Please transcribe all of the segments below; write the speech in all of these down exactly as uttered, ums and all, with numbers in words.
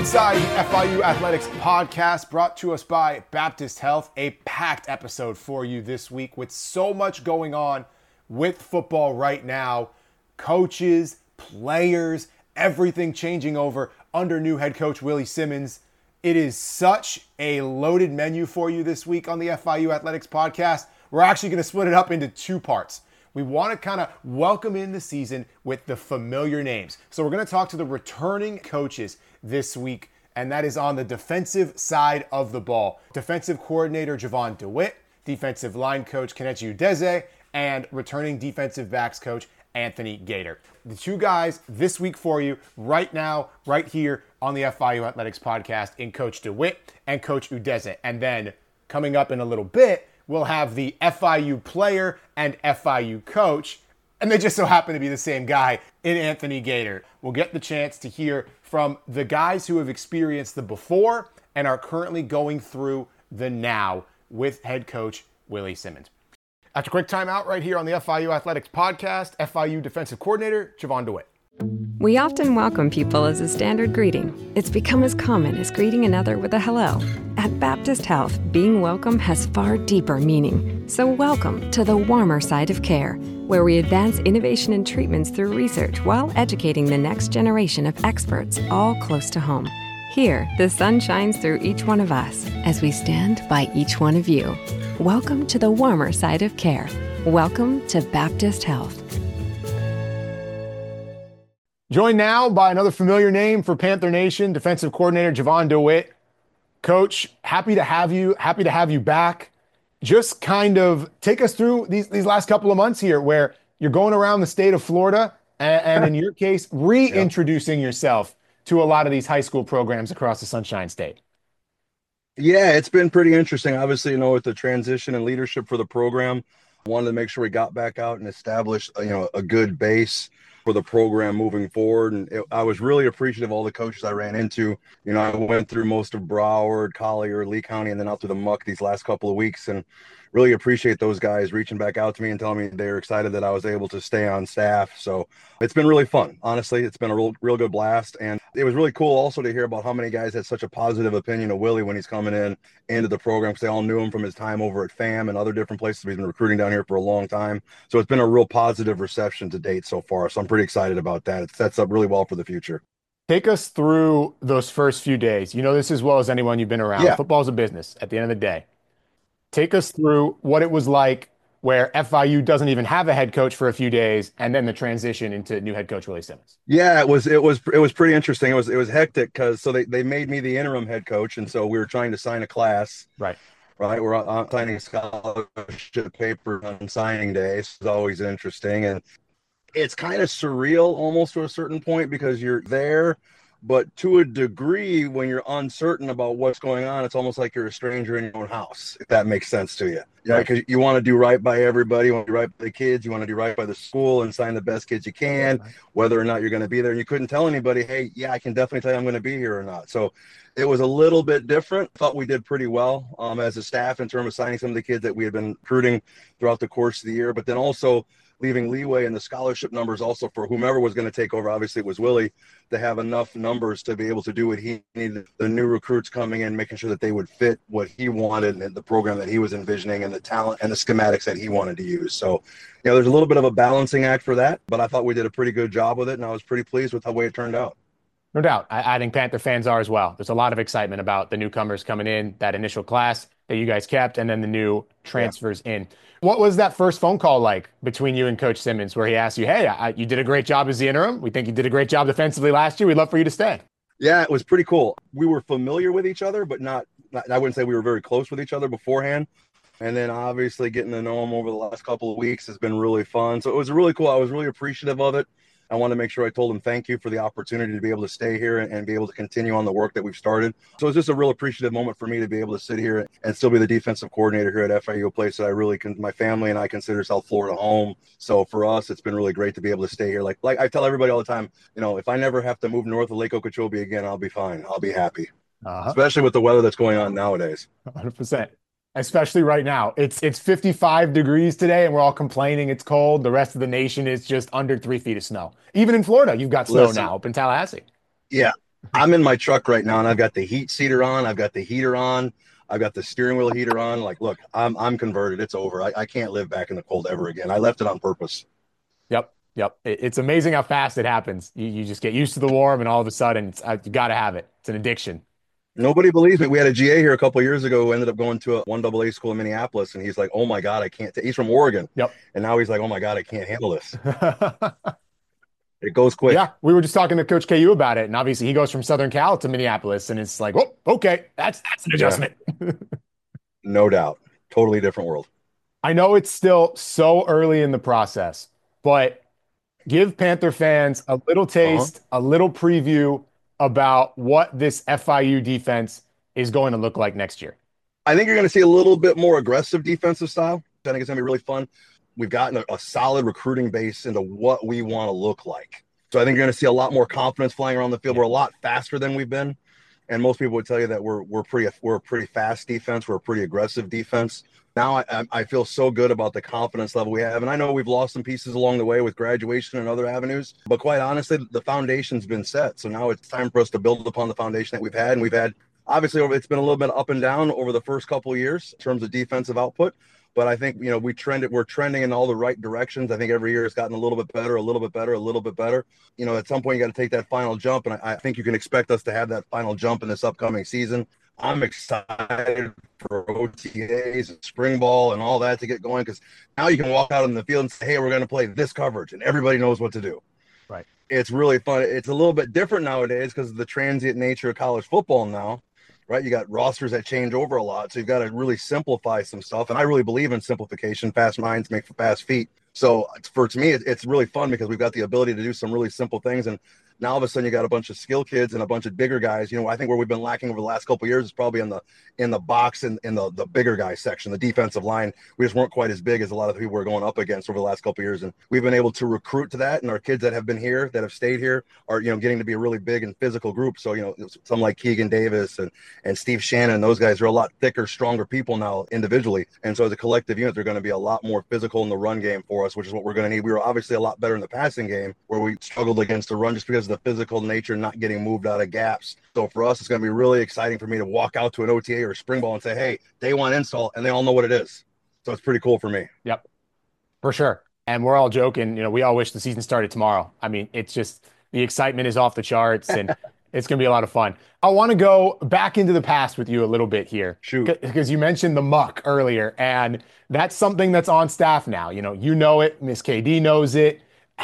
Inside the F I U Athletics podcast, brought to us by Baptist Health. A packed episode for you this week with so much going on with football right now. Coaches, players, everything changing over under new head coach Willie Simmons. It is such a loaded menu for you this week on the F I U Athletics podcast. We're actually going to split it up into two parts. We want to kind of welcome in the season with the familiar names. So we're going to talk to the returning coaches this week, and that is on the defensive side of the ball. Defensive coordinator Javon DeWitt, defensive line coach Kenechi Udeze, and returning defensive backs coach Anthony Gator. The two guys this week for you right now, right here on the F I U Athletics podcast in Coach DeWitt and Coach Udeze. And then coming up in a little bit, we'll have the F I U player and F I U coach, and they just so happen to be the same guy in Anthony Gator. We'll get the chance to hear from the guys who have experienced the before and are currently going through the now with head coach Willie Simmons. After a quick timeout right here on the F I U Athletics podcast, F I U defensive coordinator Javon DeWitt. We often welcome people as a standard greeting. It's become as common as greeting another with a hello. At Baptist Health, being welcome has far deeper meaning. So welcome to the warmer side of care, where we advance innovation and treatments through research while educating the next generation of experts, all close to home. Here, the sun shines through each one of us as we stand by each one of you. Welcome to the warmer side of care. Welcome to Baptist Health. Joined now by another familiar name for Panther Nation, defensive coordinator Javon DeWitt. Coach, happy to have you. Happy to have you back. Just kind of take us through these, these last couple of months here where you're going around the state of Florida and, and in your case, reintroducing yourself to a lot of these high school programs across the Sunshine State. Yeah, it's been pretty interesting. Obviously, you know, with the transition and leadership for the program, wanted to make sure we got back out and established, you know, a good base for the program moving forward. And it, I was really appreciative of all the coaches I ran into. You know, I went through most of Broward, Collier, Lee County, and then out through the muck these last couple of weeks, and really appreciate those guys reaching back out to me and telling me they're excited that I was able to stay on staff. So it's been really fun. Honestly, it's been a real, real good blast. And it was really cool also to hear about how many guys had such a positive opinion of Willie when he's coming in into the program, because they all knew him from his time over at FAM and other different places. He's been recruiting down here for a long time. So it's been a real positive reception to date so far. So I'm pretty excited about that. It sets up really well for the future. Take us through those first few days. You know this as well as anyone you've been around. Yeah. Football's a business at the end of the day. Take us through what it was like where F I U doesn't even have a head coach for a few days, and then the transition into new head coach Willie Simmons. Yeah, it was it was it was pretty interesting. It was it was hectic because so they, they made me the interim head coach, and so we were trying to sign a class. Right. Right. We're on signing scholarship paper on signing day. So it's always interesting, and it's kind of surreal almost to a certain point because you're there. But to a degree, when you're uncertain about what's going on, it's almost like you're a stranger in your own house, if that makes sense to you. Yeah, because you want to do right by everybody, you want to do right by the kids, you want to do right by the school and sign the best kids you can, whether or not you're going to be there. And you couldn't tell anybody, hey, yeah, I can definitely tell you I'm going to be here or not. So it was a little bit different. Thought we did pretty well um, as a staff in terms of signing some of the kids that we had been recruiting throughout the course of the year, but then also leaving leeway in the scholarship numbers also for whomever was going to take over. Obviously, it was Willie, to have enough numbers to be able to do what he needed. The new recruits coming in, making sure that they would fit what he wanted and the program that he was envisioning and the talent and the schematics that he wanted to use. So, you know, there's a little bit of a balancing act for that, but I thought we did a pretty good job with it, and I was pretty pleased with the way it turned out. No doubt. I, I think Panther fans are as well. There's a lot of excitement about the newcomers coming in, that initial class that you guys kept, and then the new transfers yeah. in. What was that first phone call like between you and Coach Simmons where he asked you, hey, I, you did a great job as the interim. We think you did a great job defensively last year. We'd love for you to stay. Yeah, it was pretty cool. We were familiar with each other, but not, not I wouldn't say we were very close with each other beforehand. And then obviously getting to know him over the last couple of weeks has been really fun. So it was really cool. I was really appreciative of it. I want to make sure I told him thank you for the opportunity to be able to stay here and, and be able to continue on the work that we've started. So it's just a real appreciative moment for me to be able to sit here and still be the defensive coordinator here at F I U, a place that I really can, my family and I consider South Florida home. So for us, it's been really great to be able to stay here. Like, like I tell everybody all the time, you know, if I never have to move north of Lake Okeechobee again, I'll be fine. I'll be happy, uh-huh. especially with the weather that's going on nowadays. one hundred percent. Especially right now. It's it's fifty-five degrees today, and we're all complaining it's cold. The rest of the nation is just under three feet of snow. Even in Florida, you've got snow Listen, now up in Tallahassee. Yeah. I'm in my truck right now, and I've got the heat seater on. I've got the heater on. I've got the steering wheel heater on. Like, look, I'm I'm converted. It's over. I, I can't live back in the cold ever again. I left it on purpose. Yep. Yep. It- It's amazing how fast it happens. You, you just get used to the warm and all of a sudden it's, uh, you got to have it. It's an addiction. Nobody believes me. We had a G A here a couple of years ago who ended up going to a one double A school in Minneapolis, and he's like, "Oh my God, I can't." T-. He's from Oregon, Yep. and now he's like, "Oh my God, I can't handle this." It goes quick. Yeah, we were just talking to Coach K U about it, and obviously he goes from Southern Cal to Minneapolis, and it's like, oh, okay, that's that's an adjustment. Yeah. No doubt, totally different world. I know it's still so early in the process, but give Panther fans a little taste, uh-huh. a little preview about what this F I U defense is going to look like next year. I think you're going to see a little bit more aggressive defensive style. I think it's going to be really fun. We've gotten a, a solid recruiting base into what we want to look like. So I think you're going to see a lot more confidence flying around the field. We're a lot faster than we've been. And most people would tell you that we're we're pretty we're a pretty fast defense. We're a pretty aggressive defense. Now I, I feel so good about the confidence level we have. And I know we've lost some pieces along the way with graduation and other avenues, but quite honestly, the foundation's been set. So now it's time for us to build upon the foundation that we've had. And we've had, obviously, it's been a little bit up and down over the first couple of years in terms of defensive output. But I think, you know, we trended, we're trending in all the right directions. I think every year it's gotten a little bit better, a little bit better, a little bit better. You know, at some point you got to take that final jump. And I, I think you can expect us to have that final jump in this upcoming season. I'm excited for O T As and spring ball and all that to get going, because now you can walk out in the field and say, hey, we're going to play this coverage, and everybody knows what to do. Right. It's really fun. It's a little bit different nowadays because of the transient nature of college football now. Right, you got rosters that change over a lot, so you've got to really simplify some stuff. And I really believe in simplification. Fast minds make for fast feet. So for to me, it's really fun because we've got the ability to do some really simple things. And now all of a sudden you got a bunch of skill kids and a bunch of bigger guys. You know, I think where we've been lacking over the last couple of years is probably in the in the box and in the the bigger guy section, the defensive line. We just weren't quite as big as a lot of the people we're going up against over the last couple of years. And we've been able to recruit to that. And our kids that have been here, that have stayed here, are, you know, getting to be a really big and physical group. So, you know, some like Keegan Davis and and Steve Shannon, those guys are a lot thicker, stronger people now individually. And so as a collective unit, they're going to be a lot more physical in the run game for us, which is what we're going to need. We were obviously a lot better in the passing game, where we struggled against the run just because of the physical nature, not getting moved out of gaps. So for us, it's going to be really exciting for me to walk out to an O T A or a spring ball and say, hey, day one install, and they all know what it is. So it's pretty cool for me. Yep, for sure. And we're all joking. You know, we all wish the season started tomorrow. I mean, it's just, the excitement is off the charts, and it's going to be a lot of fun. I want to go back into the past with you a little bit here. Shoot. Because you mentioned the muck earlier, and that's something that's on staff now. You know, you know it. Miss K D knows it.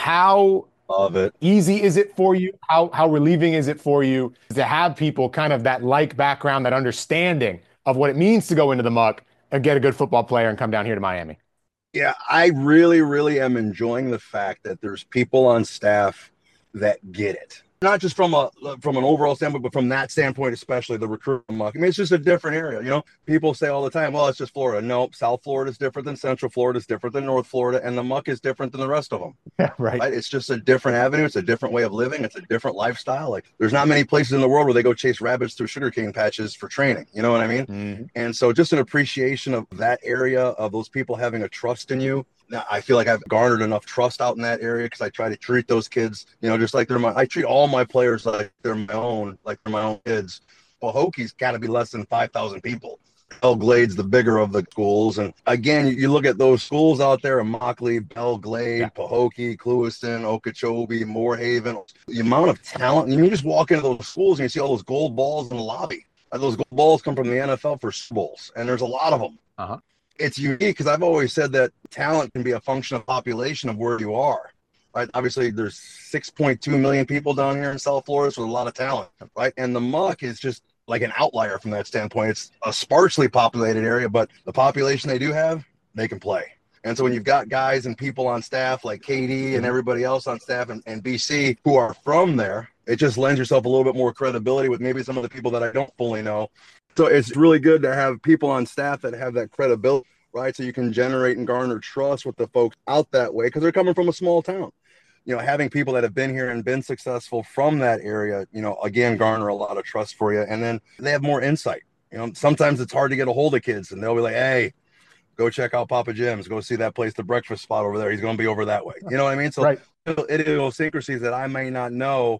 How Love it. easy is it for you? How how relieving is it for you to have people kind of that like background, that understanding of what it means to go into the muck and get a good football player and come down here to Miami? Yeah, I really, really am enjoying the fact that there's people on staff that get it. Not just from a from an overall standpoint, but from that standpoint, especially the recruitment muck. I mean, it's just a different area. You know, people say all the time, well, it's just Florida. Nope, South Florida is different than Central Florida is different than North Florida, and the muck is different than the rest of them. Yeah, right. Right. It's just a different avenue. It's a different way of living. It's a different lifestyle. Like, there's not many places in the world where they go chase rabbits through sugarcane patches for training. You know what I mean? Mm-hmm. And so just an appreciation of that area, of those people having a trust in you. Now, I feel like I've garnered enough trust out in that area because I try to treat those kids, you know, just like they're my, I treat all my players like they're my own, like they're my own kids. Pahokie's got to be less than five thousand people. Belle Glade's the bigger of the schools. And again, you, you look at those schools out there, Immokalee, Belle Glade, yeah. Pahokee, Clewiston, Okeechobee, Moorhaven, the amount of talent. You, mean, you just walk into those schools and you see all those gold balls in the lobby. Those gold balls come from the N F L for Super Bowls, and there's a lot of them. Uh-huh. It's unique because I've always said that talent can be a function of population of where you are, right? Obviously, there's six point two million people down here in South Florida, so there's a lot of talent, right? And the muck is just like an outlier from that standpoint. It's a sparsely populated area, but the population they do have, they can play. And so when you've got guys and people on staff like K D and everybody else on staff and, and B C who are from there, it just lends yourself a little bit more credibility with maybe some of the people that I don't fully know. So it's really good to have people on staff that have that credibility, right? So you can generate and garner trust with the folks out that way because they're coming from a small town. You know, having people that have been here and been successful from that area, you know, again, garner a lot of trust for you. And then they have more insight. You know, sometimes it's hard to get a hold of kids and they'll be like, hey, go check out Papa Jim's, go see that place, the breakfast spot over there. He's going to be over that way. You know what I mean? So right. Idiosyncrasies that I may not know,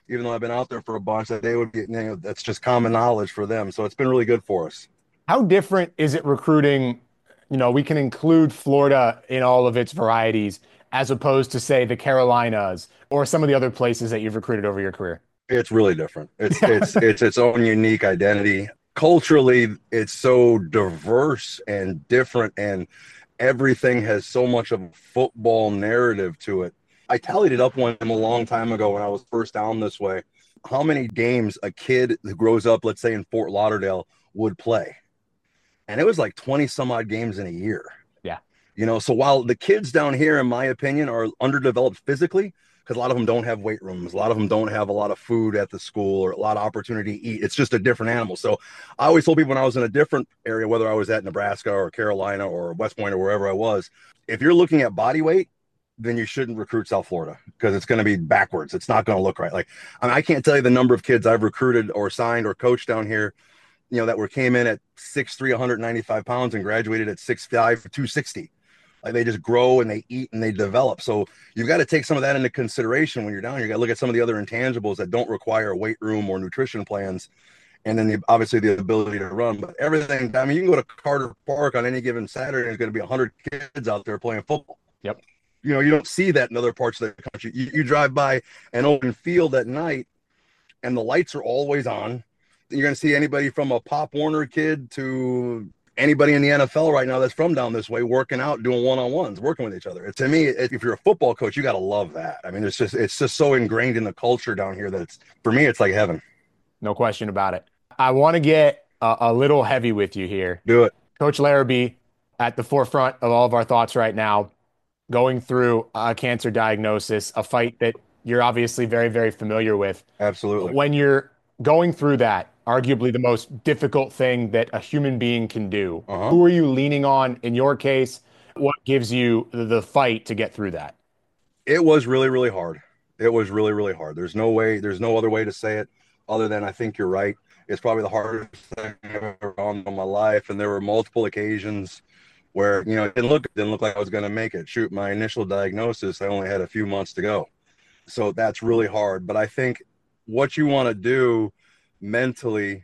even though I've been out there for a bunch, that they would be, you know, that's just common knowledge for them. So it's been really good for us. How different is it recruiting? You know, we can include Florida in all of its varieties as opposed to, say, the Carolinas or some of the other places that you've recruited over your career. It's really different. It's it's it's its own unique identity. Culturally, it's so diverse and different, and everything has so much of a football narrative to it. I tallied it up one time a long time ago when I was first down this way. How many games a kid who grows up, let's say in Fort Lauderdale, would play? And it was like twenty some odd games in a year. Yeah. You know, so while the kids down here, in my opinion, are underdeveloped physically, because a lot of them don't have weight rooms, a lot of them don't have a lot of food at the school or a lot of opportunity to eat. It's just a different animal. So I always told people when I was in a different area, whether I was at Nebraska or Carolina or West Point or wherever I was, if you're looking at body weight, then you shouldn't recruit South Florida because it's going to be backwards. It's not going to look right. Like, I mean, I can't tell you the number of kids I've recruited or signed or coached down here, you know, that were came in at six three, one hundred ninety-five pounds and graduated at six five, two sixty. Like, they just grow and they eat and they develop. So you've got to take some of that into consideration when you're down here. You got to look at some of the other intangibles that don't require a weight room or nutrition plans. And then the, obviously the ability to run, but everything. I mean, you can go to Carter Park on any given Saturday and there's going to be a hundred kids out there playing football. Yep. You know, you don't see that in other parts of the country. You, you drive by an open field at night and the lights are always on. You're going to see anybody from a Pop Warner kid to anybody in the N F L right now that's from down this way working out, doing one-on-ones, working with each other. To me, if you're a football coach, you got to love that. I mean, it's just it's just so ingrained in the culture down here that it's, for me, it's like heaven. No question about it. I want to get a, a little heavy with you here. Do it. Coach Larrabee at the forefront of all of our thoughts right now, going through a cancer diagnosis, a fight that you're obviously very, very familiar with. Absolutely. When you're going through that, arguably the most difficult thing that a human being can do, uh-huh. Who are you leaning on in your case? What gives you the fight to get through that? It was really, really hard. It was really, really hard. There's no way, there's no other way to say it other than I think you're right. It's probably the hardest thing I've ever done in my life. And there were multiple occasions where, you know, it didn't look, it didn't look like I was going to make it. Shoot, my initial diagnosis, I only had a few months to go. So that's really hard. But I think what you want to do mentally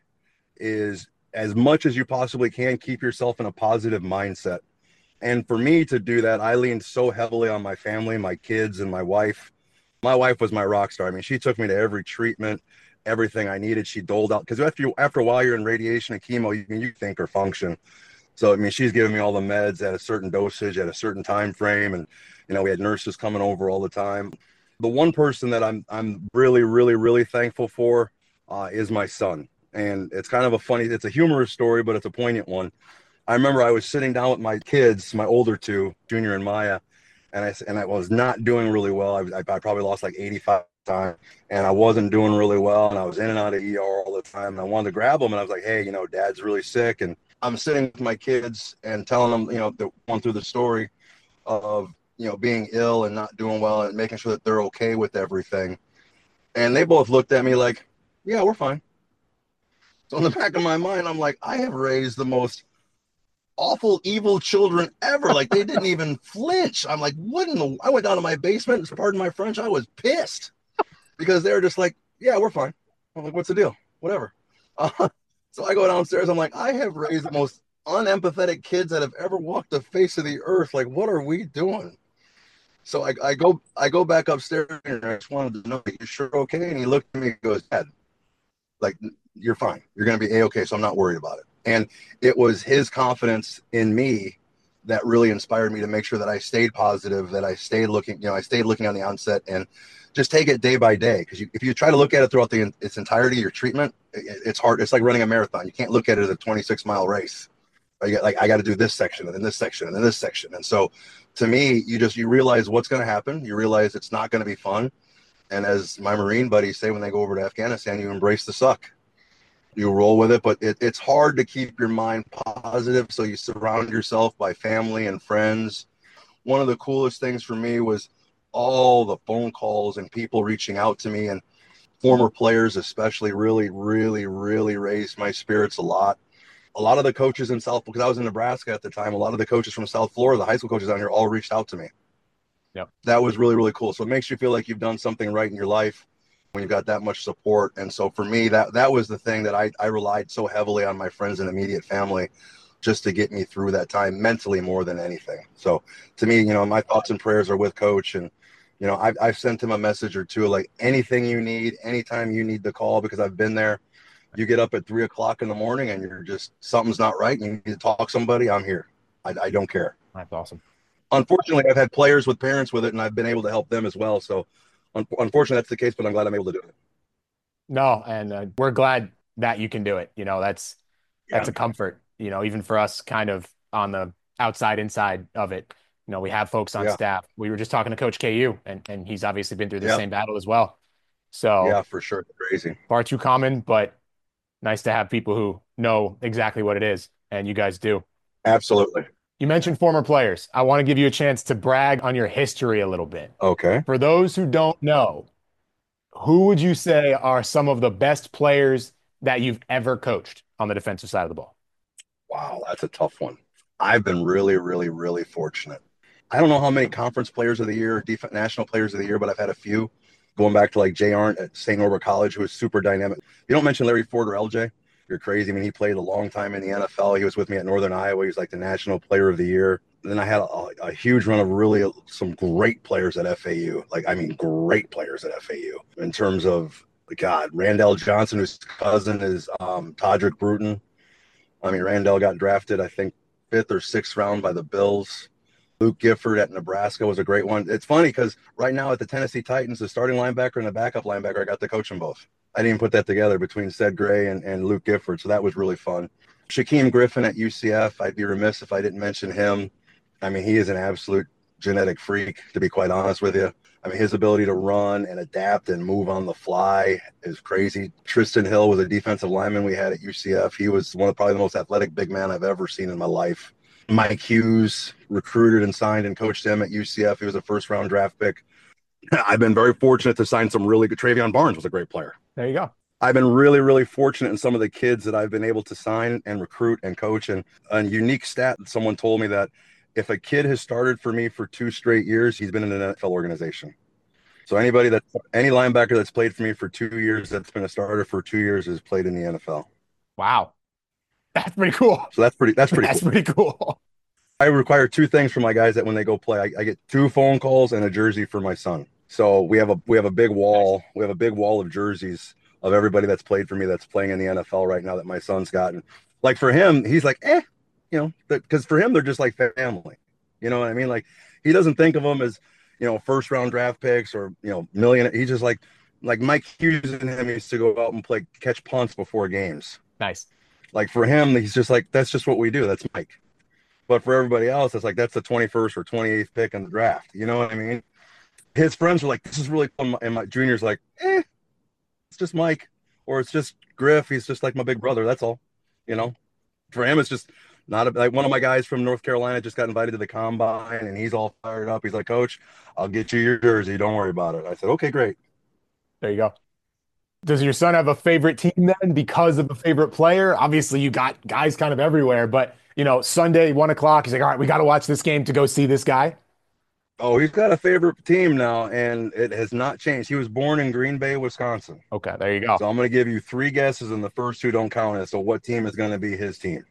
is, as much as you possibly can, keep yourself in a positive mindset. And for me to do that, I leaned so heavily on my family, my kids, and my wife. My wife was my rock star. I mean, she took me to every treatment, everything I needed. She doled out, because after you, after a while, you're in radiation and chemo, you can you think or function. So, I mean, she's giving me all the meds at a certain dosage at a certain time frame. And, you know, we had nurses coming over all the time. The one person that I'm I'm really, really, really thankful for uh, is my son. And it's kind of a funny, it's a humorous story, but it's a poignant one. I remember I was sitting down with my kids, my older two, Junior and Maya, and I and I was not doing really well. I, I probably lost like eighty-five times, and I wasn't doing really well, and I was in and out of E R all the time. And I wanted to grab them, and I was like, "Hey, you know, Dad's really sick." And I'm sitting with my kids and telling them, you know, they're going through the story of, you know, being ill and not doing well, and making sure that they're okay with everything. And they both looked at me like, "Yeah, we're fine." So in the back of my mind, I'm like, I have raised the most awful, evil children ever. Like, they didn't even flinch. I'm like, what in the, I went down to my basement, pardon my French, I was pissed because they were just like, yeah, we're fine. I'm like, what's the deal? Whatever. Uh, so I go downstairs. I'm like, I have raised the most unempathetic kids that have ever walked the face of the earth. Like, what are we doing? So I, I go, I go back upstairs, and I just wanted to know, you sure okay? And he looked at me and goes, Dad, like, you're fine. You're going to be A-okay, so I'm not worried about it. And it was his confidence in me that really inspired me to make sure that I stayed positive, that I stayed looking, you know, I stayed looking on the onset, and just take it day by day. Because if you try to look at it throughout the its entirety, your treatment, it, it's hard. It's like running a marathon. You can't look at it as a twenty-six mile race. You get, like, I got to do this section and then this section and then this section. And so to me, you just, you realize what's going to happen. You realize it's not going to be fun. And as my Marine buddies say, when they go over to Afghanistan, you embrace the suck. You roll with it, but it, it's hard to keep your mind positive. So you surround yourself by family and friends. One of the coolest things for me was all the phone calls and people reaching out to me, and former players especially really, really, really raised my spirits a lot. A lot of the coaches in South, because I was in Nebraska at the time, a lot of the coaches from South Florida, the high school coaches down here, all reached out to me. Yep. That was really, really cool. So it makes you feel like you've done something right in your life. when you've got that much support. And so for me, that that was the thing that I, I relied so heavily on my friends and immediate family just to get me through that time mentally more than anything. So to me, you know, my thoughts and prayers are with Coach. And, you know, I've, I've sent him a message or two, like anything you need, anytime you need to call, because I've been there. You get up at three o'clock in the morning and you're just, something's not right, and you need to talk to somebody, I'm here. I, I don't care. That's awesome. Unfortunately, I've had players with parents with it, and I've been able to help them as well. So un- unfortunately, that's the case, but I'm glad I'm able to do it. No, and uh, we're glad that you can do it. You know, that's that's Yeah. a comfort, you know, even for us kind of on the outside, inside of it. You know, we have folks on Yeah. staff. We were just talking to Coach K U, and, and he's obviously been through the Yeah. same battle as well. So Yeah, for sure. Crazy. far too common, but nice to have people who know exactly what it is, and you guys do. Absolutely. You mentioned former players. I want to give you a chance to brag on your history a little bit. Okay. For those who don't know, who would you say are some of the best players that you've ever coached on the defensive side of the ball? Wow, that's a tough one. I've been really, really, really fortunate. I don't know how many conference players of the year, def- national players of the year, but I've had a few. Going back to like Jay Arndt at Saint Norbert College, who was super dynamic. You don't mention Larry Ford or L J, you're crazy. I mean, he played a long time in the N F L. He was with me at Northern Iowa. He was like the national player of the year. And then I had a, a huge run of really some great players at F A U. Like, I mean, great players at F A U in terms of, God, Randall Johnson, whose cousin is um, Todrick Bruton. I mean, Randall got drafted, I think, fifth or sixth round by the Bills. Luke Gifford at Nebraska was a great one. It's funny because right now at the Tennessee Titans, the starting linebacker and the backup linebacker, I got to coach them both. I didn't even put that together between Ced Gray and, and Luke Gifford, so that was really fun. Shaquem Griffin at U C F, I'd be remiss if I didn't mention him. I mean, he is an absolute genetic freak, to be quite honest with you. I mean, his ability to run and adapt and move on the fly is crazy. Tristan Hill was a defensive lineman we had at U C F. He was one of probably the most athletic big man I've ever seen in my life. Mike Hughes recruited and signed and coached him at U C F. He was a first round draft pick. I've been very fortunate to sign some really good. Travion Barnes was a great player. There you go. I've been really, really fortunate in some of the kids that I've been able to sign and recruit and coach. And a unique stat that someone told me that if a kid has started for me for two straight years, he's been in an N F L organization. So anybody that any linebacker that's played for me for two years, that's been a starter for two years, has played in the N F L. Wow. That's pretty cool. So that's pretty, that's pretty That's cool. pretty cool. I require two things from my guys that when they go play, I, I get two phone calls and a jersey for my son. So we have a we have a big wall. We have a big wall of jerseys of everybody that's played for me that's playing in the N F L right now that my son's gotten. Like for him, he's like, eh, you know, because for him they're just like family. You know what I mean? Like he doesn't think of them as, you know, first round draft picks or, you know, million. He's just like like Mike Hughes and him used to go out and play catch punts before games. Nice. Like for him, he's just like, that's just what we do. That's Mike. But for everybody else, it's like, that's the twenty-first or twenty-eighth pick in the draft. You know what I mean? His friends are like, this is really cool. And my junior's like, eh, it's just Mike. Or it's just Griff. He's just like my big brother. That's all. You know, for him, it's just not a, like one of my guys from North Carolina just got invited to the combine and he's all fired up. He's like, Coach, I'll get you your jersey. Don't worry about it. I said, okay, great. There you go. Does your son have a favorite team then because of a favorite player? Obviously, you got guys kind of everywhere, but, you know, Sunday, one o'clock, he's like, all right, we got to watch this game to go see this guy. Oh, he's got a favorite team now, and it has not changed. He was born in Green Bay, Wisconsin. Okay, there you go. So I'm going to give you three guesses, and the first two don't count it. So what team is going to be his team?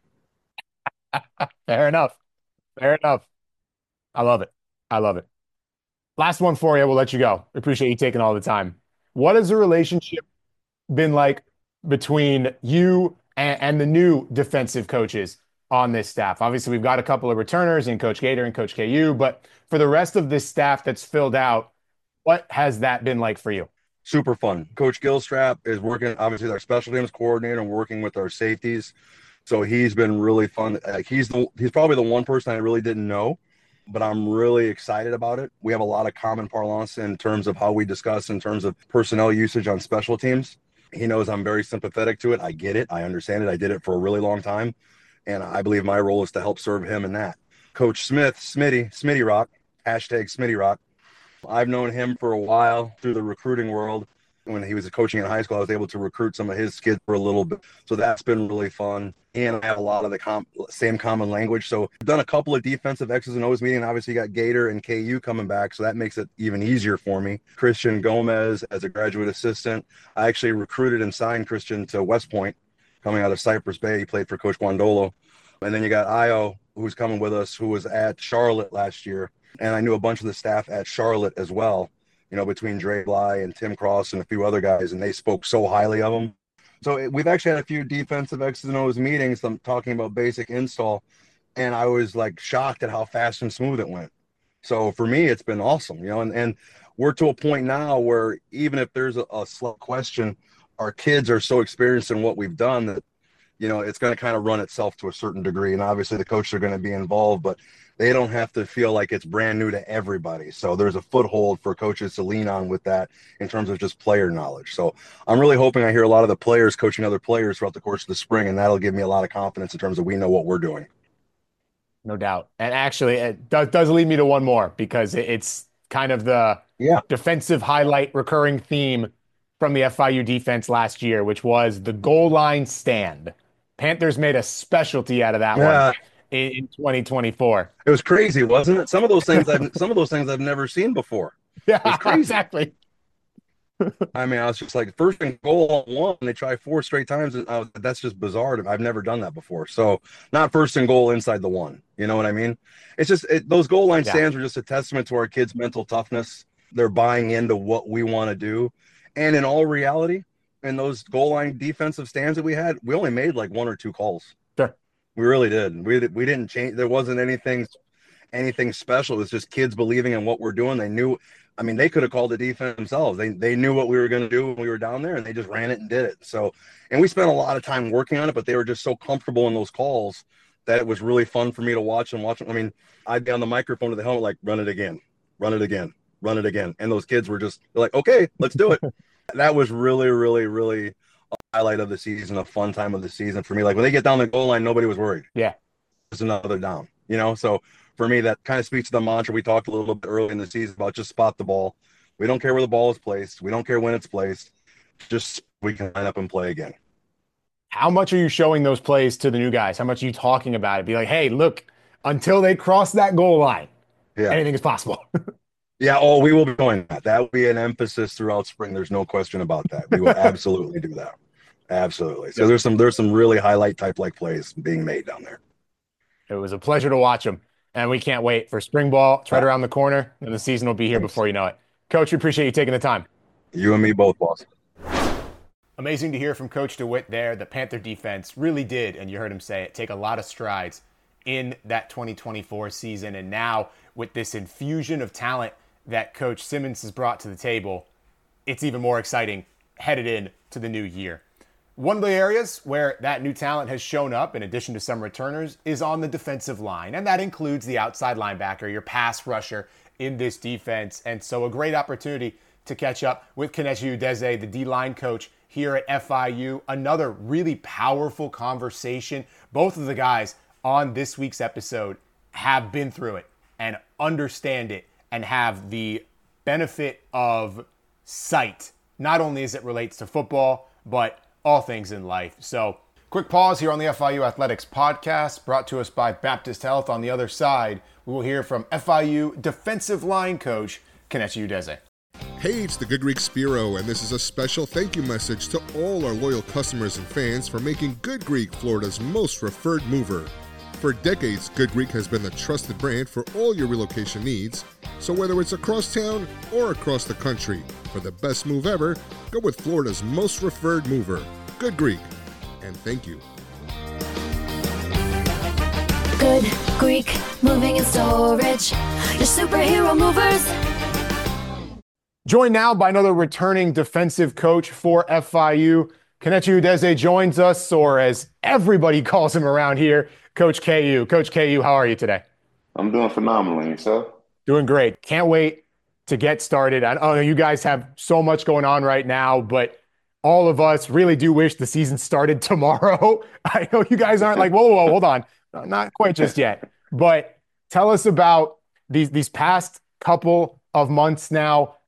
Fair enough. Fair enough. I love it. I love it. Last one for you. We'll let you go. Appreciate you taking all the time. What has the relationship been like between you and, and the new defensive coaches on this staff? Obviously, we've got a couple of returners in Coach Gator and Coach K U, but for the rest of this staff that's filled out, what has that been like for you? Super fun. Coach Gilstrap is working, obviously, with our special teams coordinator and working with our safeties. So he's been really fun. Like he's the he's probably the one person I really didn't know, but I'm really excited about it. We have a lot of common parlance in terms of how we discuss in terms of personnel usage on special teams. He knows I'm very sympathetic to it. I get it. I understand it. I did it for a really long time. And I believe my role is to help serve him in that. Coach Smith, Smitty, Smitty Rock, hashtag Smitty Rock. I've known him for a while through the recruiting world. when he was coaching in high school, I was able to recruit some of his kids for a little bit. So that's been really fun. He and I have a lot of the com- same common language. So we've done a couple of defensive X's and O's meeting. Obviously, you got Gator and K U coming back. So that makes it even easier for me. Christian Gomez as a graduate assistant. I actually recruited and signed Christian to West Point coming out of Cypress Bay. He played for Coach Guandolo. And then you got Io, who's coming with us, who was at Charlotte last year. And I knew a bunch of the staff at Charlotte as well, you know, between Dre Bly and Tim Cross and a few other guys, and they spoke so highly of him. So it, we've actually had a few defensive X's and O's meetings. I'm talking about basic install, and I was like shocked at how fast and smooth it went. So for me, it's been awesome, you know, and, and we're to a point now where even if there's a, a slow question, our kids are so experienced in what we've done that, you know, it's going to kind of run itself to a certain degree. And obviously the coaches are going to be involved, but they don't have to feel like it's brand new to everybody. So there's a foothold for coaches to lean on with that in terms of just player knowledge. So I'm really hoping I hear a lot of the players coaching other players throughout the course of the spring, and that'll give me a lot of confidence in terms of we know what we're doing. No doubt. And actually, it does, does lead me to one more, because it's kind of the yeah. defensive highlight recurring theme from the F I U defense last year, which was the goal line stand. Panthers made a specialty out of that yeah. one in, in twenty twenty-four. It was crazy, wasn't it? Some of those things I've some of those things I've never seen before. Yeah, exactly. I mean, I was just like, first and goal on one, and they try four straight times. And was, that's just bizarre. I've never done that before. So not first and goal inside the one. You know what I mean? It's just it, those goal line yeah. stands are just a testament to our kids' mental toughness. They're buying into what we want to do. And in all reality, in those goal line defensive stands that we had, we only made like one or two calls. Sure. We really did. We we didn't change. There wasn't anything anything special. It was just kids believing in what we're doing. They knew. I mean, they could have called the defense themselves. They they knew what we were going to do when we were down there, and they just ran it and did it. So, and we spent a lot of time working on it, but they were just so comfortable in those calls that it was really fun for me to watch and watch them. I mean, I'd be on the microphone to the helmet like, run it again, run it again, run it again. And those kids were just like, okay, let's do it. That was really, really, really a highlight of the season, a fun time of the season for me. Like when they get down the goal line, nobody was worried. Yeah. It's another down, you know? So for me, that kind of speaks to the mantra we talked a little bit early in the season about just spot the ball. We don't care where the ball is placed. We don't care when it's placed. Just we can line up and play again. How much are you showing those plays to the new guys? How much are you talking about it? Be like, hey, look, until they cross that goal line, yeah. anything is possible. Yeah, oh, we will be doing that. That will be an emphasis throughout spring. There's no question about that. We will absolutely do that. Absolutely. So yeah. there's some there's some really highlight type like plays being made down there. It was a pleasure to watch them, and we can't wait for spring ball. It's right around the corner, and the season will be here before you know it. Coach, we appreciate you taking the time. You and me both, boss. Amazing to hear from Coach DeWitt there. The Panther defense really did, and you heard him say it, take a lot of strides in that twenty twenty-four season. And now with this infusion of talent that Coach Simmons has brought to the table, it's even more exciting headed in to the new year. One of the areas where that new talent has shown up, in addition to some returners, is on the defensive line. And that includes the outside linebacker, your pass rusher in this defense. And so a great opportunity to catch up with Kenechi Udeze, the D-line coach here at F I U. Another really powerful conversation. Both of the guys on this week's episode have been through it and understand it and have the benefit of sight, not only as it relates to football, but all things in life. So quick pause here on the F I U Athletics podcast, brought to us by Baptist Health. On the other side, we will hear from F I U defensive line coach Kenechi Udeze. Hey, it's the Good Greek Spiro, and this is a special thank you message to all our loyal customers and fans for making Good Greek Florida's most referred mover. For decades, Good Greek has been the trusted brand for all your relocation needs. So whether it's across town or across the country, for the best move ever, go with Florida's most referred mover, Good Greek. And thank you. Good Greek Moving and Storage, your superhero movers. Joined now by another returning defensive coach for F I U. Kenechi Udeze joins us, or as everybody calls him around here, Coach K U. Coach K U, how are you today? I'm doing phenomenal. And yourself? Doing great. Can't wait to get started. I know you guys have so much going on right now, but all of us really do wish the season started tomorrow. I know you guys aren't like, whoa, whoa, hold on. Not quite just yet. But tell us about these, these past couple of months now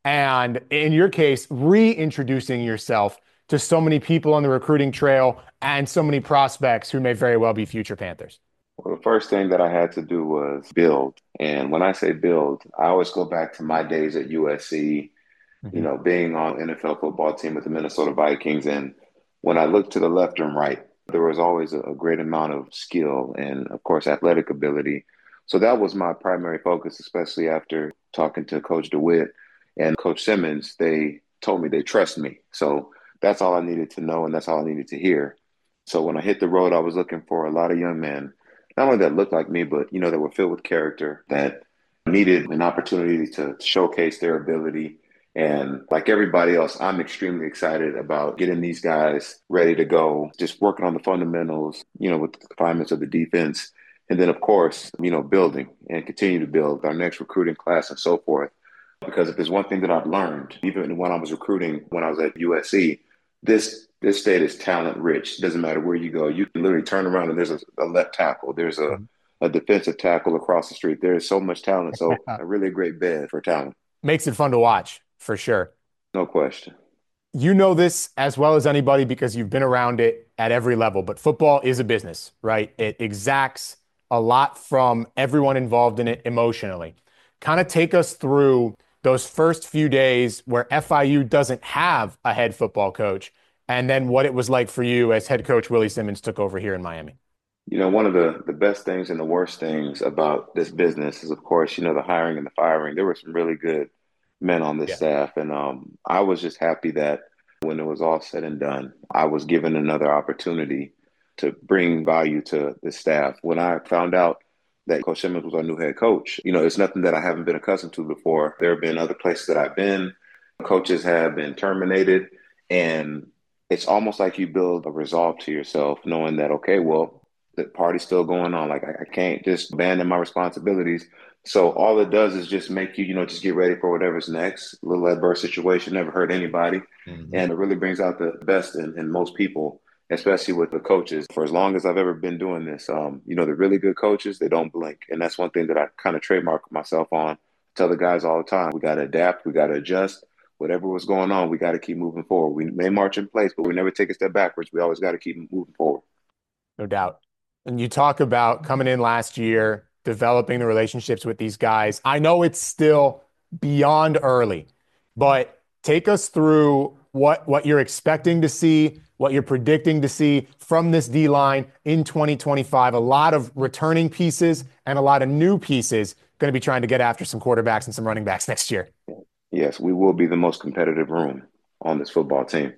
and in your case, reintroducing yourself to so many people on the recruiting trail and so many prospects who may very well be future Panthers? Well, the first thing that I had to do was build. And when I say build, I always go back to my days at U S C, Mm-hmm. you know, being on N F L football team with the Minnesota Vikings. And when I looked to the left and right, there was always a, a great amount of skill and, of course, athletic ability. So that was my primary focus, especially after talking to Coach DeWitt and Coach Simmons. They told me they trust me. So that's all I needed to know, and that's all I needed to hear. So when I hit the road, I was looking for a lot of young men, not only that looked like me, but, you know, that were filled with character, that needed an opportunity to showcase their ability. And like everybody else, I'm extremely excited about getting these guys ready to go, just working on the fundamentals, you know, with the confinements of the defense. And then, of course, you know, building and continue to build our next recruiting class and so forth. Because if there's one thing that I've learned, even when I was recruiting, when I was at U S C, this this state is talent rich. It doesn't matter where you go. You can literally turn around and there's a, a left tackle. There's a, a defensive tackle across the street. There is so much talent. So a really great bed for talent. Makes it fun to watch, for sure. No question. You know this as well as anybody because you've been around it at every level, but football is a business, right? It exacts a lot from everyone involved in it emotionally. Kind of take us through those first few days where F I U doesn't have a head football coach, and then what it was like for you as head coach Willie Simmons took over here in Miami. You know, one of the, the best things and the worst things about this business is, of course, you know, the hiring and the firing. There were some really good men on this yeah. staff. And um, I was just happy that when it was all said and done, I was given another opportunity to bring value to the staff. When I found out that Coach Simmons was our new head coach, you know, it's nothing that I haven't been accustomed to before. There have been other places that I've been. Coaches have been terminated. And it's almost like you build a resolve to yourself, knowing that, okay, well, the party's still going on. Like, I, I can't just abandon my responsibilities. So all it does is just make you, you know, just get ready for whatever's next. A little adverse situation never hurt anybody. Mm-hmm. And it really brings out the best in, in most people, especially with the coaches. For as long as I've ever been doing this, um, you know, the really good coaches, they don't blink. And that's one thing that I kind of trademark myself on. I tell the guys all the time, we got to adapt, we got to adjust. Whatever was going on, we got to keep moving forward. We may march in place, but we never take a step backwards. We always got to keep moving forward. No doubt. And you talk about coming in last year, developing the relationships with these guys. I know it's still beyond early, but take us through what, what you're expecting to see, what you're predicting to see from this D-line in twenty twenty-five. A lot of returning pieces and a lot of new pieces going to be trying to get after some quarterbacks and some running backs next year. Yes, we will be the most competitive room on this football team.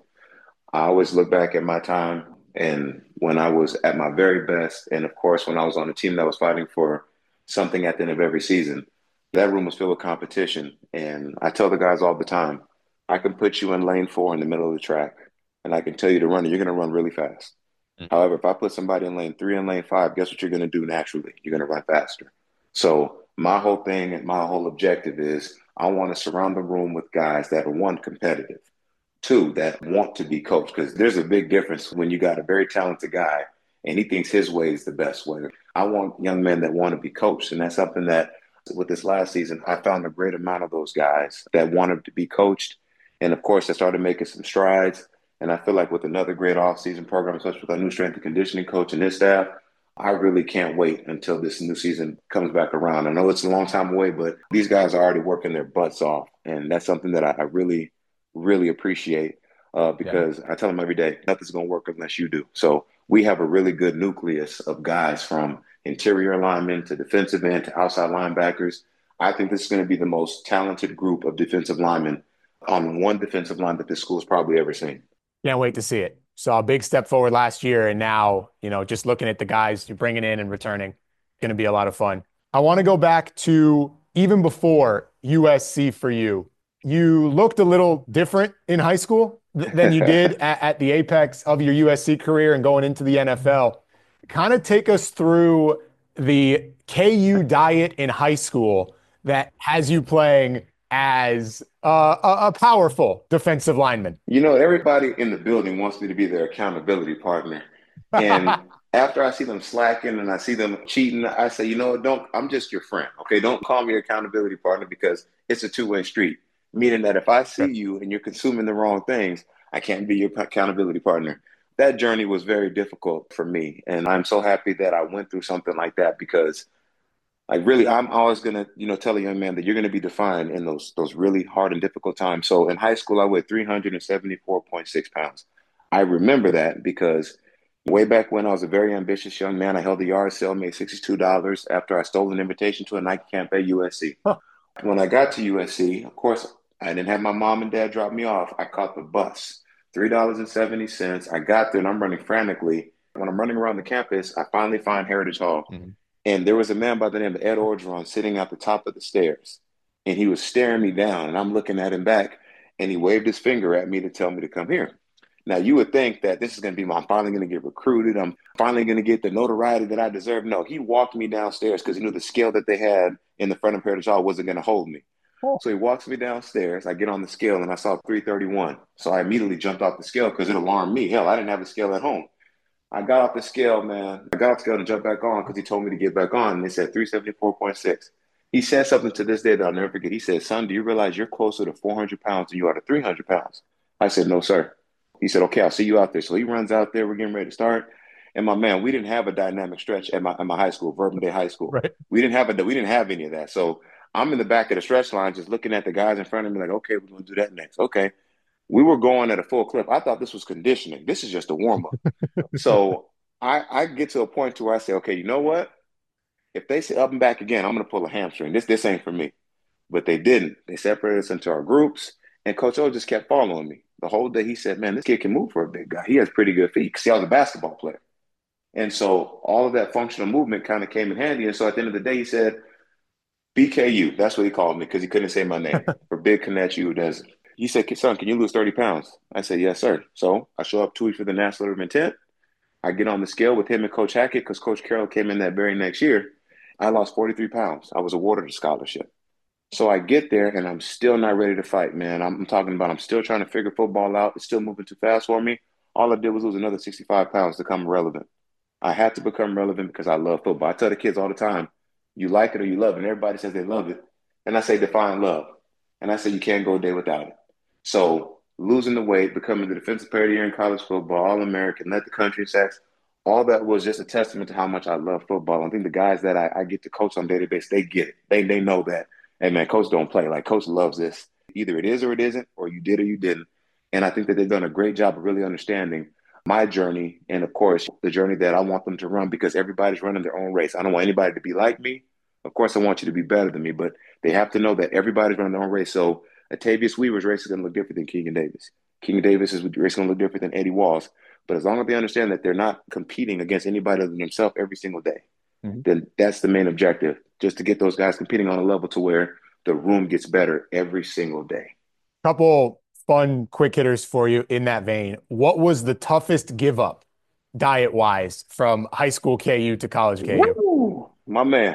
I always look back at my time and when I was at my very best, and of course, when I was on a team that was fighting for something at the end of every season, that room was filled with competition. And I tell the guys all the time, I can put you in lane four in the middle of the track, and I can tell you to run it. You're going to run really fast. Mm-hmm. However, if I put somebody in lane three and lane five, guess what you're going to do naturally? You're going to run faster. So my whole thing and my whole objective is I want to surround the room with guys that are, one, competitive, two, that want to be coached, because there's a big difference when you got a very talented guy and he thinks his way is the best way. I want young men that want to be coached, and that's something that with this last season, I found a great amount of those guys that wanted to be coached. And of course, I started making some strides. And I feel like with another great off-season program, especially with our new strength and conditioning coach and his staff, I really can't wait until this new season comes back around. I know it's a long time away, but these guys are already working their butts off. And that's something that I, I really, really appreciate uh, because yeah. I tell them every day, nothing's going to work unless you do. So we have a really good nucleus of guys from interior linemen to defensive end to outside linebackers. I think this is going to be the most talented group of defensive linemen on one defensive line that this school's probably ever seen. Can't wait to see it. Saw a big step forward last year, and now, you know, just looking at the guys you're bringing in and returning, going to be a lot of fun. I want to go back to even before U S C for you. You looked a little different in high school th- than you did at, at the apex of your U S C career and going into the N F L. Kind of take us through the K U diet in high school that has you playing as uh, a, a powerful defensive lineman. You know, everybody in the building wants me to be their accountability partner. And after I see them slacking and I see them cheating, I say, you know what, don't, I'm just your friend. Okay, don't call me your accountability partner because it's a two-way street. meaning that if I see Okay. you and you're consuming the wrong things, I can't be your accountability partner. That journey was very difficult for me. And I'm so happy that I went through something like that because like really I'm always gonna, you know, tell a young man that you're gonna be defined in those those really hard and difficult times. So in high school I weighed three hundred seventy-four point six pounds. I remember that because way back when I was a very ambitious young man, I held a yard sale, made sixty-two dollars after I stole an invitation to a Nike camp at U S C. Huh. When I got to U S C, of course, I didn't have my mom and dad drop me off. I caught the bus, three dollars and seventy cents. I got there and I'm running frantically. When I'm running around the campus, I finally find Heritage Hall. Mhm. And there was a man by the name of Ed Orgeron sitting at the top of the stairs. And he was staring me down. And I'm looking at him back. And he waved his finger at me to tell me to come here. Now, you would think that this is going to be my, I'm finally going to get recruited. I'm finally going to get the notoriety that I deserve. No, he walked me downstairs because he knew the scale that they had in the front of Heritage Hall wasn't going to hold me. Oh. So he walks me downstairs. I get on the scale and I saw three thirty-one. So I immediately jumped off the scale because it alarmed me. Hell, I didn't have a scale at home. I got off the scale, man. I got off the scale and jumped back on because he told me to get back on. And it said three seventy-four point six. He said something to this day that I'll never forget. He said, son, do you realize you're closer to four hundred pounds than you are to three hundred pounds? I said, no, sir. He said, okay, I'll see you out there. So he runs out there. We're getting ready to start. And my man, we didn't have a dynamic stretch at my, at my high school, Bourbon Day High School. Right. We didn't have a, we didn't have any of that. So I'm in the back of the stretch line just looking at the guys in front of me like, okay, we're going to do that next. Okay. We were going at a full clip. I thought this was conditioning. This is just a warm-up. So I, I get to a point to where I say, okay, you know what? If they say up and back again, I'm going to pull a hamstring. This this ain't for me. But they didn't. They separated us into our groups, and Coach O just kept following me. The whole day he said, man, this kid can move for a big guy. He has pretty good feet because I was a basketball player. And so all of that functional movement kind of came in handy. And so at the end of the day, he said, B K U. That's what he called me because he couldn't say my name. For Big Connect U Desert. He said, son, can you lose thirty pounds? I said, yes, sir. So I show up two weeks for the National Letter of Intent. I get on the scale with him and Coach Hackett because Coach Carroll came in that very next year. I lost forty-three pounds. I was awarded a scholarship. So I get there and I'm still not ready to fight, man. I'm, I'm talking about I'm still trying to figure football out. It's still moving too fast for me. All I did was lose another sixty-five pounds to become relevant. I had to become relevant because I love football. I tell the kids all the time, you like it or you love it. And everybody says they love it. And I say, define love. And I say, you can't go a day without it. So losing the weight, becoming the defensive player of the year in college football, All-American, led the country in sacks, all that was just a testament to how much I love football. I think the guys that I, I get to coach on a daily basis, they get it. They they know that. Hey, man, coach don't play. Like, coach loves this. Either it is or it isn't, or you did or you didn't. And I think that they've done a great job of really understanding my journey and, of course, the journey that I want them to run because everybody's running their own race. I don't want anybody to be like me. Of course, I want you to be better than me, but they have to know that everybody's running their own race. So Atavius Weaver's race is going to look different than Keegan Davis. Keegan Davis' race is going to look different than Eddie Walls. But as long as they understand that they're not competing against anybody other than themselves every single day, mm-hmm. then that's the main objective, just to get those guys competing on a level to where the room gets better every single day. Couple fun quick hitters for you in that vein. What was the toughest give up diet-wise from high school K U to college K U? Woo, my man.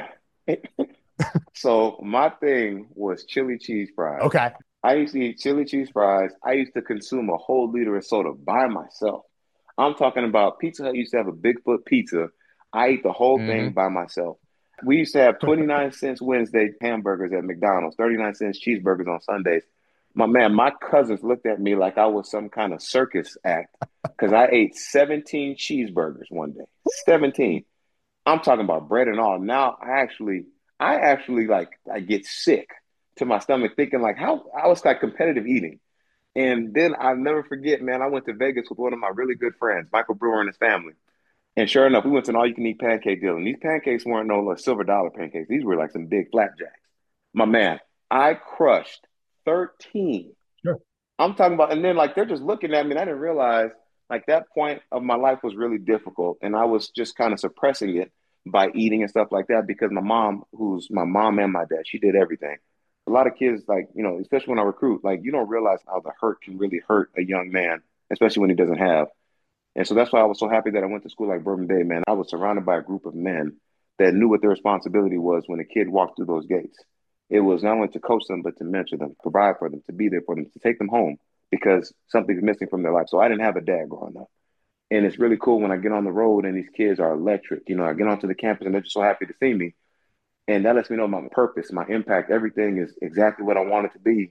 So my thing was chili cheese fries. Okay. I used to eat chili cheese fries. I used to consume a whole liter of soda by myself. I'm talking about Pizza Hut used to have a Bigfoot pizza. I ate the whole mm-hmm. thing by myself. We used to have twenty-nine cents Wednesday hamburgers at McDonald's, thirty-nine cents cheeseburgers on Sundays. My man, my cousins looked at me like I was some kind of circus act because I ate seventeen cheeseburgers one day. seventeen. I'm talking about bread and all. Now I actually, I actually like, I get sick to my stomach thinking like how, I was like competitive eating. And then I'll never forget, man, I went to Vegas with one of my really good friends, Michael Brewer and his family. And sure enough, we went to an all-you-can-eat pancake deal. And these pancakes weren't no like, silver dollar pancakes. These were like some big flapjacks. My man, I crushed thirteen. Sure. I'm talking about, and then like they're just looking at me and I didn't realize like that point of my life was really difficult. And I was just kind of suppressing it by eating and stuff like that because my mom, who's my mom and my dad, she did everything. A lot of kids, like, you know, especially when I recruit, like, you don't realize how the hurt can really hurt a young man, especially when he doesn't have. And so that's why I was so happy that I went to school like Bourbon Day, man. I was surrounded by a group of men that knew what their responsibility was when a kid walked through those gates. It was not only to coach them, but to mentor them, provide for them, to be there for them, to take them home because something's missing from their life. So I didn't have a dad growing up. And it's really cool when I get on the road and these kids are electric. You know, I get onto the campus and they're just so happy to see me. And that lets me know my purpose, my impact, everything is exactly what I want it to be.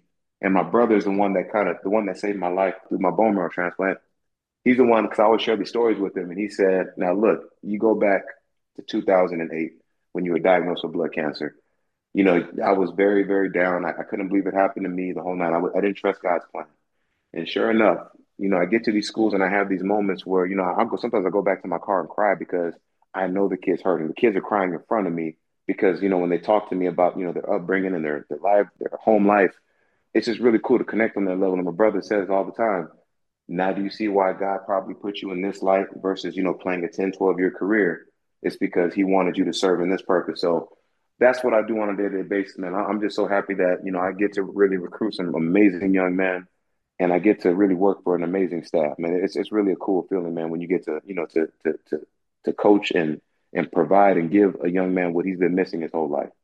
And my brother is the one that kind of the one that saved my life through my bone marrow transplant. He's the one because I always share these stories with him, and he said, "Now look, you go back to two thousand eight when you were diagnosed with blood cancer. You know, I was very, very down. I, I couldn't believe it happened to me the whole night. I w- I didn't trust God's plan. And sure enough, you know, I get to these schools and I have these moments where, you know, I'll go, sometimes I go back to my car and cry because I know the kids hurting. The kids are crying in front of me because, you know, when they talk to me about, you know, their upbringing and their, their life, their home life, it's just really cool to connect on that level. And my brother says all the time, now do you see why God probably put you in this life versus, you know, playing a ten, twelve year career? It's because he wanted you to serve in this purpose. So that's what I do on a day-to-day basis, man. I- I'm just so happy that, you know, I get to really recruit some amazing young men and I get to really work for an amazing staff, man. It's it's really a cool feeling, man, when you get to, you know, to to to to coach and and provide and give a young man what he's been missing his whole life.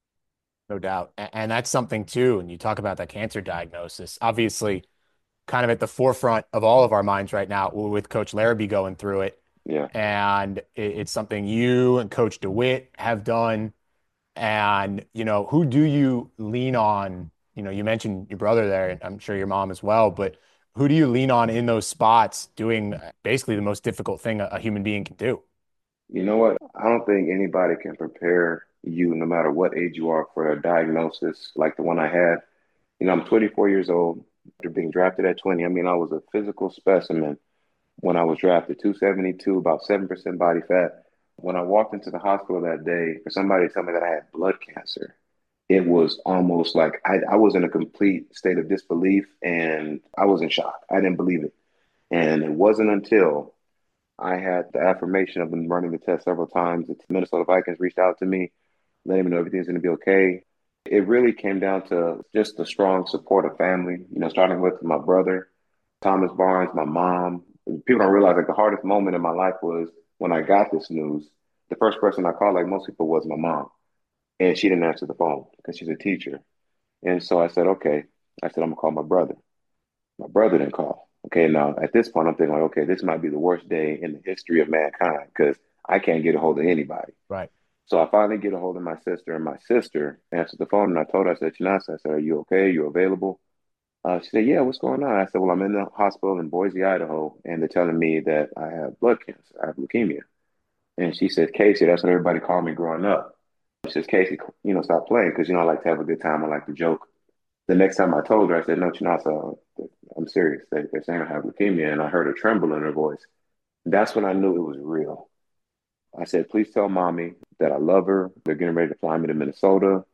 No doubt. A- And that's something too. And you talk about that cancer diagnosis, obviously kind of at the forefront of all of our minds right now with Coach Larrabee going through it. Yeah. And it- it's something you and Coach DeWitt have done. And, you know, who do you lean on? You know, you mentioned your brother there, and I'm sure your mom as well, but who do you lean on in those spots doing basically the most difficult thing a, a human being can do? You know what? I don't think anybody can prepare you, no matter what age you are, for a diagnosis like the one I had. You know, I'm twenty-four years old after being drafted at twenty. I mean, I was a physical specimen when I was drafted, two seventy-two, about seven percent body fat. When I walked into the hospital that day, for somebody to tell me that I had blood cancer, it was almost like I, I was in a complete state of disbelief and I was in shock. I didn't believe it. And it wasn't until I had the affirmation of them running the test several times that the Minnesota Vikings reached out to me, letting me know everything's going to be okay. It really came down to just the strong support of family, you know, starting with my brother, Thomas Barnes, my mom. People don't realize like the hardest moment in my life was when I got this news. The first person I called, like most people, was my mom. And she didn't answer the phone because she's a teacher. And so I said, okay. I said, I'm gonna call my brother. My brother didn't call. Okay, now at this point, I'm thinking like, okay, this might be the worst day in the history of mankind because I can't get a hold of anybody. Right. So I finally get a hold of my sister, and my sister answered the phone, and I told her, I said, Chinasa, I said, are you okay? You available? Uh, she said, yeah, what's going on? I said, well, I'm in the hospital in Boise, Idaho, and they're telling me that I have blood cancer. I have leukemia. And she said, Casey, that's what everybody called me growing up. She says, Casey, you know, stop playing because, you know, I like to have a good time. I like to joke. The next time I told her, I said, no, Chinasa, I'm serious. They, they're saying I have leukemia. And I heard a tremble in her voice. That's when I knew it was real. I said, please tell mommy that I love her. They're getting ready to fly me to Minnesota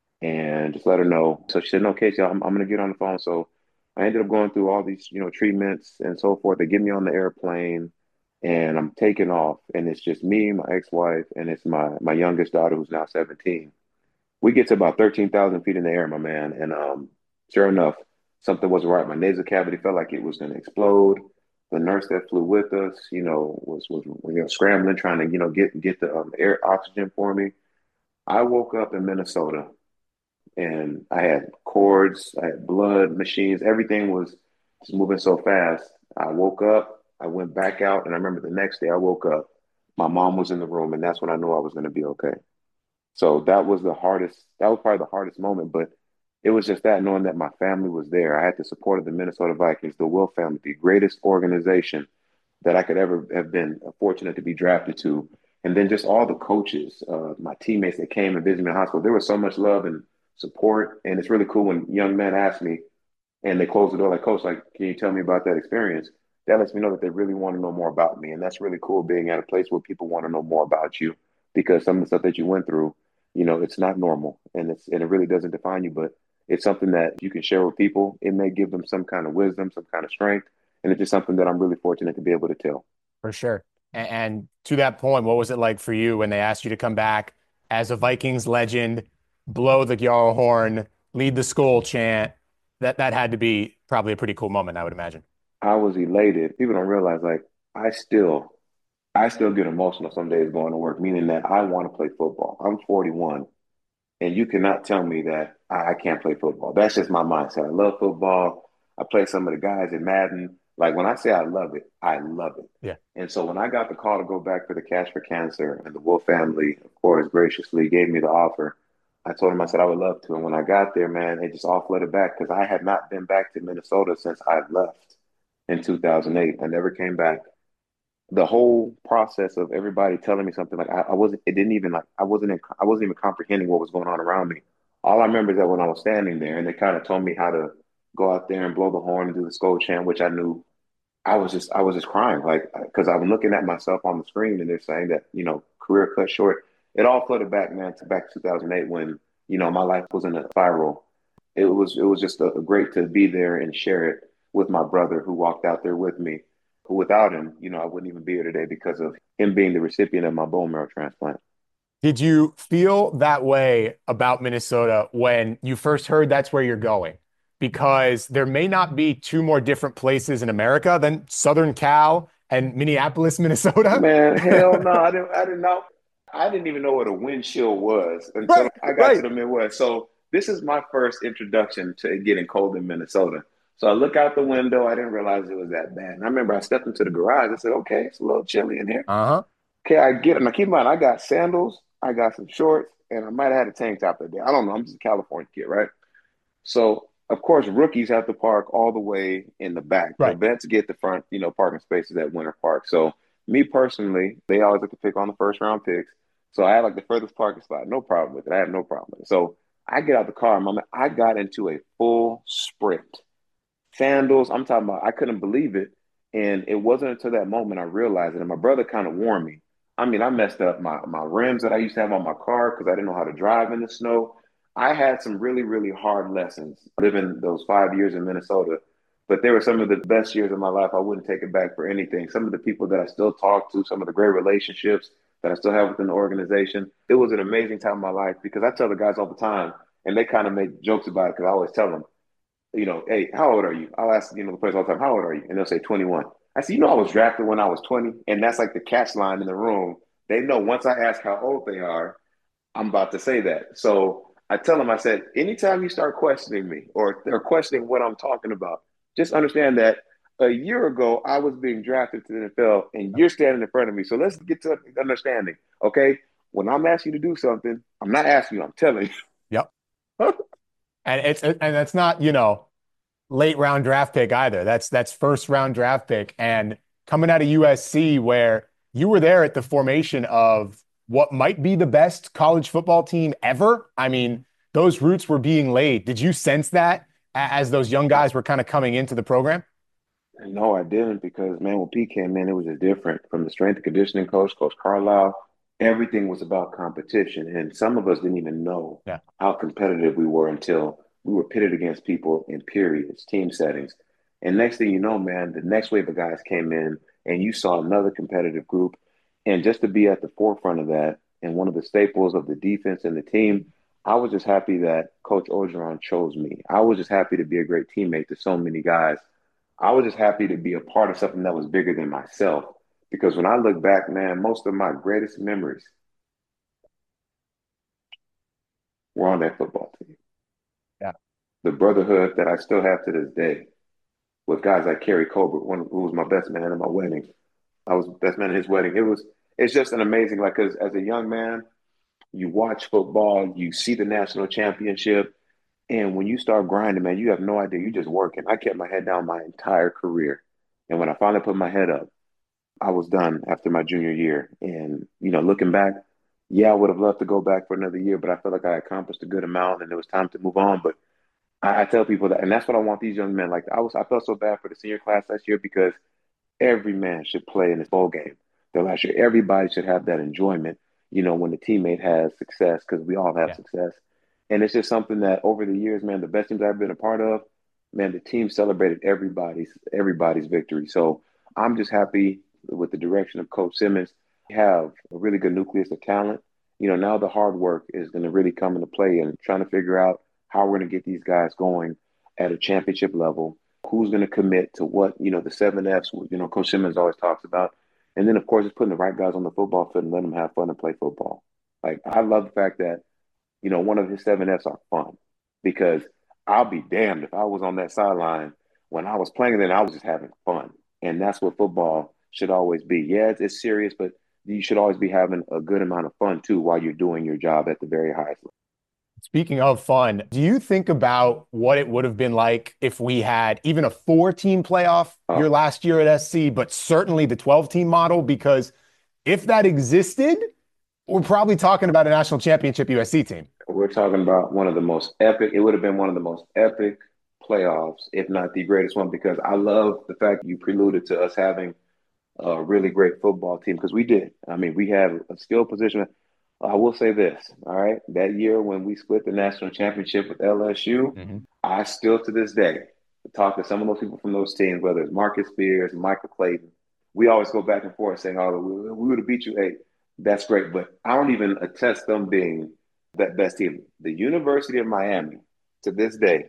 and just let her know. So she said, no, Casey, I'm, I'm going to get on the phone. So I ended up going through all these, you know, treatments and so forth. They get me on the airplane and I'm taking off. And it's just me, my ex-wife, and it's my, my youngest daughter who's now seventeen. We get to about thirteen thousand feet in the air, my man. And um, sure enough, something wasn't right. My nasal cavity felt like it was going to explode. The nurse that flew with us, you know, was was you know scrambling, trying to you know get get the um, air oxygen for me. I woke up in Minnesota, and I had cords, I had blood machines, everything was just moving so fast. I woke up, I went back out, and I remember the next day I woke up, my mom was in the room, and that's when I knew I was going to be okay. So that was the hardest, that was probably the hardest moment, but it was just that knowing that my family was there. I had the support of the Minnesota Vikings, the Will family, the greatest organization that I could ever have been fortunate to be drafted to. And then just all the coaches, uh, my teammates that came and visited me in the hospital. There was so much love and support. And it's really cool when young men ask me and they close the door like, Coach, like, can you tell me about that experience? That lets me know that they really want to know more about me. And that's really cool being at a place where people want to know more about you because some of the stuff that you went through, you know, it's not normal and it's and it really doesn't define you, but it's something that you can share with people. It may give them some kind of wisdom, some kind of strength. And it's just something that I'm really fortunate to be able to tell. For sure. And, and to that point, what was it like for you when they asked you to come back as a Vikings legend, blow the Yarrow horn, lead the Skull chant? That that had to be probably a pretty cool moment, I would imagine. I was elated. People don't realize like I still I still get emotional some days going to work, meaning that I want to play football. I'm forty-one, and you cannot tell me that I, I can't play football. That's just my mindset. I love football. I play some of the guys in Madden. Like when I say I love it, I love it. Yeah. And so when I got the call to go back for the Cash for Cancer, and the Wolf family, of course, graciously gave me the offer, I told him, I said, I would love to. And when I got there, man, it just all flooded back because I had not been back to Minnesota since I left in two thousand eight. I never came back. The whole process of everybody telling me something, like I, I wasn't, it didn't even like, I wasn't, in, I wasn't even comprehending what was going on around me. All I remember is that when I was standing there and they kind of told me how to go out there and blow the horn and do the skull chant, which I knew, I was just, I was just crying, like, because I'm looking at myself on the screen and they're saying that, you know, career cut short. It all flooded back, man, to back to two thousand eight when, you know, my life was in a spiral. It was, it was just a, a great to be there and share it with my brother who walked out there with me. Without him, you know, I wouldn't even be here today because of him being the recipient of my bone marrow transplant. Did you feel that way about Minnesota when you first heard that's where you're going? Because there may not be two more different places in America than Southern Cal and Minneapolis, Minnesota. Man, hell no. I didn't I didn't know. I didn't even know what a wind chill was until Right, I got right. to the Midwest. So this is my first introduction to it getting cold in Minnesota. So I look out the window. I didn't realize it was that bad. And I remember I stepped into the garage. I said, okay, it's a little chilly in here. Uh-huh. Okay, I get it. Now keep in mind, I got sandals, I got some shorts, and I might have had a tank top that day. I don't know. I'm just a California kid, right? So of course, rookies have to park all the way in the back. The Right. vets get the front, you know, parking spaces at Winter Park. So me personally, they always like to pick on the first round picks. So I had like the furthest parking spot. No problem with it. I have no problem with it. So I get out the car, and I got into a full sprint. Sandals, I'm talking about, I couldn't believe it. And it wasn't until that moment I realized it. And my brother kind of warned me. I mean, I messed up my, my rims that I used to have on my car because I didn't know how to drive in the snow. I had some really, really hard lessons living those five years in Minnesota. But they were some of the best years of my life. I wouldn't take it back for anything. Some of the people that I still talk to, some of the great relationships that I still have within the organization. It was an amazing time in my life because I tell the guys all the time, and they kind of make jokes about it because I always tell them, you know, hey, how old are you? I'll ask, you know, the players all the time, how old are you? And they'll say twenty-one. I say, you know, I was drafted when I was twenty. And that's like the catch line in the room. They know once I ask how old they are, I'm about to say that. So I tell them, I said, anytime you start questioning me or they're questioning what I'm talking about, just understand that a year ago, I was being drafted to the N F L and you're standing in front of me. So let's get to understanding. Okay. When I'm asking you to do something, I'm not asking you, I'm telling Yep. you. And it's and that's not, you know, late round draft pick either. That's that's first round draft pick. And coming out of U S C, where you were there at the formation of what might be the best college football team ever. I mean, those roots were being laid. Did you sense that as those young guys were kind of coming into the program? No, I didn't because man, when Pete came in, it was just different. From the strength and conditioning coach, Coach Carlisle, everything was about competition, and some of us didn't even know Yeah. how competitive we were until we were pitted against people in periods, team settings. And next thing you know, man, the next wave of guys came in, and you saw another competitive group. And just to be at the forefront of that, and one of the staples of the defense and the team, I was just happy that Coach Orgeron chose me. I was just happy to be a great teammate to so many guys. I was just happy to be a part of something that was bigger than myself. Because when I look back, man, most of my greatest memories were on that football team. Yeah. The brotherhood that I still have to this day with guys like Kerry Colbert, one who was my best man at my wedding. I was best man at his wedding. It was, it's just an amazing, like, because as a young man, you watch football, you see the national championship, and when you start grinding, man, you have no idea. You're just working. I kept my head down my entire career. And when I finally put my head up, I was done after my junior year. And, you know, looking back, yeah, I would have loved to go back for another year, but I felt like I accomplished a good amount and it was time to move on. But I, I tell people that, and that's what I want these young men. Like I was, I felt so bad for the senior class last year because every man should play in this bowl game. The last year, everybody should have that enjoyment, you know, when the teammate has success, because we all have Yeah. success. And it's just something that over the years, man, the best teams I've been a part of, man, the team celebrated everybody's everybody's victory. So I'm just happy with the direction of Coach Simmons. We have a really good nucleus of talent. You know, now the hard work is going to really come into play and trying to figure out how we're going to get these guys going at a championship level. Who's going to commit to what, you know, the seven F's, you know, Coach Simmons always talks about. And then, of course, it's putting the right guys on the football field and letting them have fun and play football. Like, I love the fact that, you know, one of his seven F's are fun, because I'll be damned if I was on that sideline when I was playing, then I was just having fun. And that's what football should always be. Yeah, it's, it's serious, but you should always be having a good amount of fun, too, while you're doing your job at the very highest level. Speaking of fun, do you think about what it would have been like if we had even a four-team playoff your Oh, last year at S C, but certainly the twelve-team model? Because if that existed, we're probably talking about a national championship U S C team. we're talking about one of the most epic, it would have been one of the most epic playoffs, if not the greatest one, because I love the fact you preluded to us having a really great football team because we did. I mean, we have a skill position. I will say this, all right? That year when we split the national championship with L S U, Mm-hmm. I still to this day talk to some of those people from those teams, whether it's Marcus Spears, Michael Clayton. We always go back and forth saying, oh, we, we would have beat you. Hey, that's great. But I don't even attest them being that best team. The University of Miami, to this day,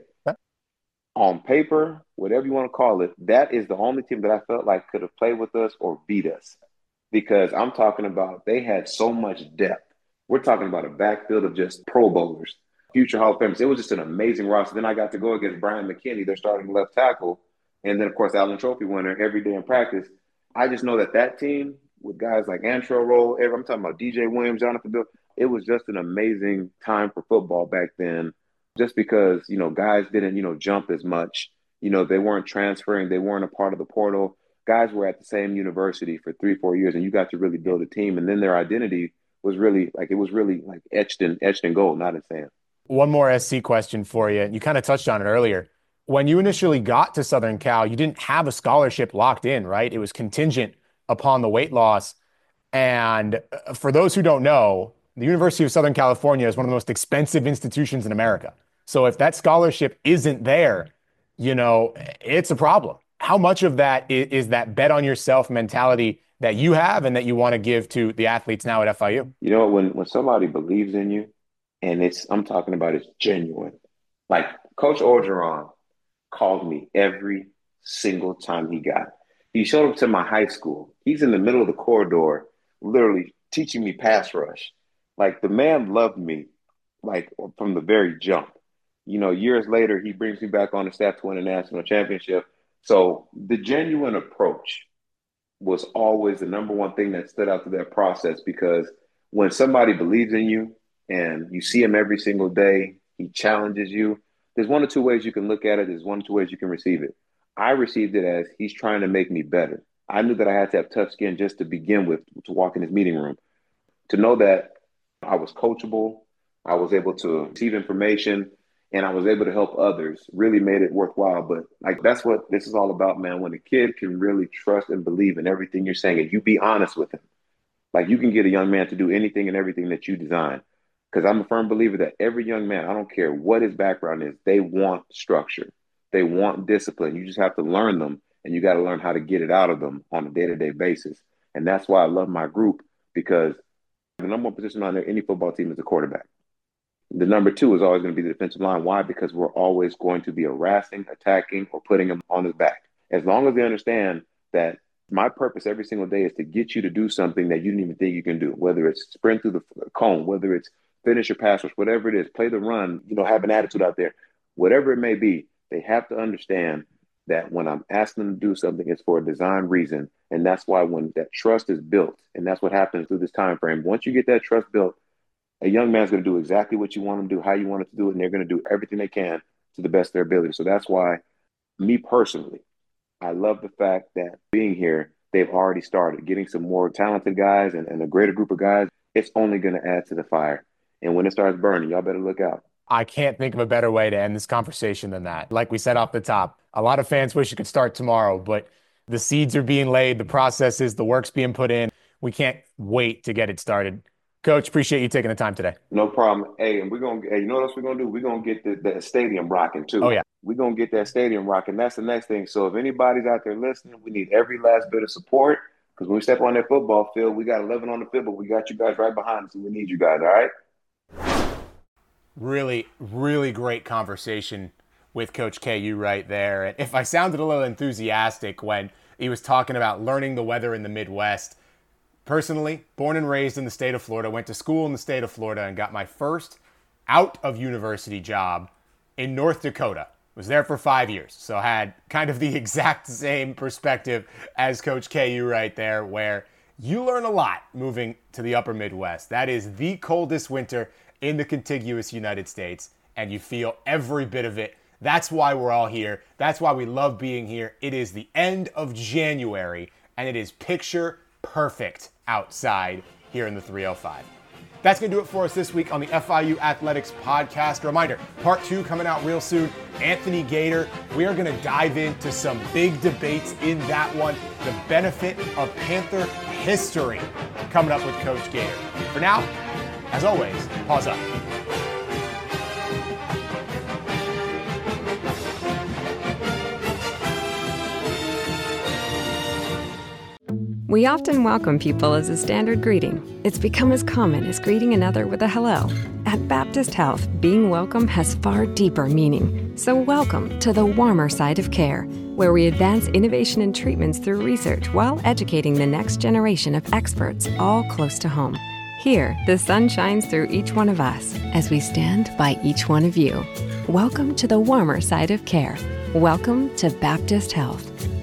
on paper, whatever you want to call it, that is the only team that I felt like could have played with us or beat us. Because I'm talking about they had so much depth. We're talking about a backfield of just Pro Bowlers, future Hall of Famers. It was just an amazing roster. Then I got to go against Brian McKinney, their starting left tackle, and then of course Allen Trophy winner every day in practice. I just know that that team with guys like Antrell Roll, I'm talking about D J Williams, Jonathan Bill. It was just an amazing time for football back then. Just because, you know, guys didn't, you know, jump as much. You know, they weren't transferring. They weren't a part of the portal. Guys were at the same university for three, four years, and you got to really build a team. And then their identity was really, like, it was really, like, etched in, etched in gold, not in sand. One more S C question for you. You kind of touched on it earlier. When you initially got to Southern Cal, you didn't have a scholarship locked in, right? It was contingent upon the weight loss. And for those who don't know, the University of Southern California is one of the most expensive institutions in America. So if that scholarship isn't there, you know, it's a problem. How much of that is, is that bet on yourself mentality that you have and that you want to give to the athletes now at F I U? You know, when, when somebody believes in you, and it's, I'm talking about it's genuine. Like Coach Orgeron called me every single time he got. He showed up to my high school. He's in the middle of the corridor, literally teaching me pass rush. Like the man loved me, like from the very jump. You know, years later, he brings me back on the staff to win a national championship. So the genuine approach was always the number one thing that stood out to that process, because when somebody believes in you and you see him every single day, he challenges you. There's one or two ways you can look at it. There's one or two ways you can receive it. I received it as he's trying to make me better. I knew that I had to have tough skin just to begin with, to walk in his meeting room, to know that I was coachable, I was able to receive information, and I was able to help others, really made it worthwhile. But like that's what this is all about, man. When a kid can really trust and believe in everything you're saying and you be honest with him, like you can get a young man to do anything and everything that you design. Because I'm a firm believer that every young man, I don't care what his background is, they want structure. They want discipline. You just have to learn them, and you got to learn how to get it out of them on a day-to-day basis. And that's why I love my group, because the number one position on there, any football team, is the quarterback. The number two is always going to be the defensive line. Why? Because we're always going to be harassing, attacking, or putting him on his back. As long as they understand that my purpose every single day is to get you to do something that you didn't even think you can do, whether it's sprint through the cone, whether it's finish your pass rush, whatever it is, play the run, you know, have an attitude out there, whatever it may be, they have to understand that when I'm asking them to do something, it's for a design reason. And that's why when that trust is built, and that's what happens through this time frame, once you get that trust built, a young man's going to do exactly what you want them to do, how you want it to do it, and they're going to do everything they can to the best of their ability. So that's why, me personally, I love the fact that being here, they've already started getting some more talented guys and, and a greater group of guys. It's only going to add to the fire. And when it starts burning, y'all better look out. I can't think of a better way to end this conversation than that. Like we said off the top, a lot of fans wish it could start tomorrow, but the seeds are being laid, the process is, the work's being put in. We can't wait to get it started. Coach, appreciate you taking the time today. No problem. Hey, and we're going to, hey, you know what else we're going to do? We're going to get the, the stadium rocking too. Oh, yeah. We're going to get that stadium rocking. That's the next thing. So if anybody's out there listening, we need every last bit of support, because when we step on that football field, we got eleven on the field, but we got you guys right behind us, and we need you guys, all right? Really, really great conversation with Coach K U right there. And if I sounded a little enthusiastic when he was talking about learning the weather in the Midwest, personally, born and raised in the state of Florida, went to school in the state of Florida and got my first out-of-university job in North Dakota. Was there for five years, so had kind of the exact same perspective as Coach K U right there, where you learn a lot moving to the upper Midwest. That is the coldest winter in the contiguous United States, and you feel every bit of it. That's why we're all here. That's why we love being here. It is the end of January, and it is picture perfect outside here in the three oh five. That's going to do it for us this week on the F I U Athletics Podcast. Reminder, part two coming out real soon. Anthony Gator. We are going to dive into some big debates in that one. The benefit of Panther history coming up with Coach Gator. For now, as always, pause up. We often welcome people as a standard greeting. It's become as common as greeting another with a hello. At Baptist Health, being welcome has far deeper meaning. So welcome to the warmer side of care, where we advance innovation and treatments through research while educating the next generation of experts all close to home. Here, the sun shines through each one of us as we stand by each one of you. Welcome to the warmer side of care. Welcome to Baptist Health.